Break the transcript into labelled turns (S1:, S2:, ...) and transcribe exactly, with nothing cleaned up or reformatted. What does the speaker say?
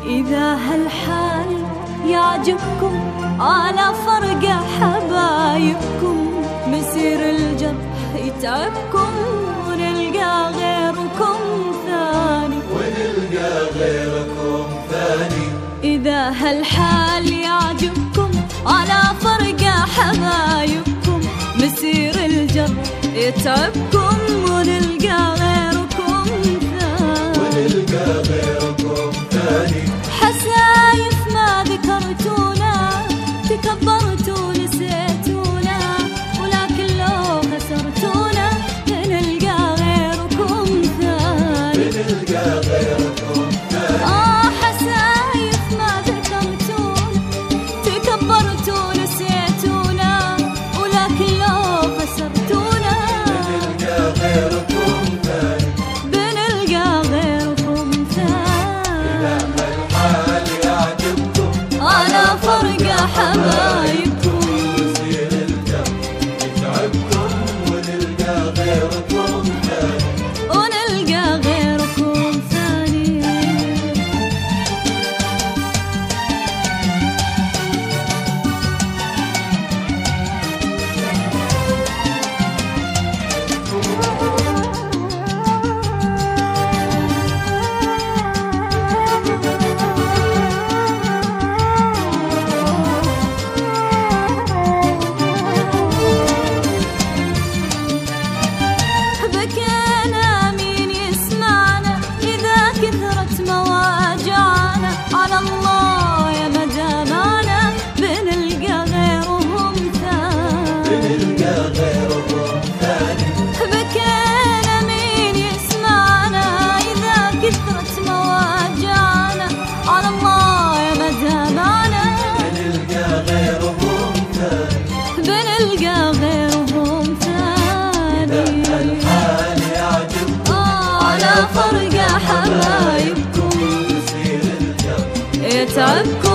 S1: إذا هالحال يعجبكم على فرقة حبايبكم، مسير الجرح يتعبكم ونلقى غيركم ثاني،
S2: ونلقى غيركم ثاني.
S1: إذا هالحال يعجبكم على فرقة حبايبكم، مسير الجرح يتعبكم ونلقى غيركم ثاني،
S2: ونلقى غيركم ثاني.
S1: حسايف ما ذكرتونا، تكبرتوا نسيتونا، ولكن لو خسرتونا بنلقى غيركم ثاني،
S2: بنلقى غيركم ثاني.
S1: آه حسايف ما ذكرتونا، تكبرتوا نسيتونا، ولكن لو خسرتونا
S2: بنلقى غيركم ثاني،
S1: بنلقى غيركم ثاني.
S2: إذا هالحال يعجبكم
S1: على فرقة حبايبكم،
S2: مسير الجرح يتعبكم ونلقى غيركم ثاني،
S1: ونلقى غيركم ثاني. بكينا مين يسمعنا إذا كثرت مواجعنا، على الله يا مجامعنا بنلقى غيرهم ثاني،
S2: بنلقى غيركم ثاني.
S1: بكينا مين يسمعنا إذا كثرت مواجعنا، على الله يا مجامعنا
S2: بنلقى غيركم ثاني،
S1: بنلقى غيرهم ثاني.
S2: الحال يعجبكم
S1: على فرقة حبايبكم،
S2: مسير الجرح
S1: يتعبكم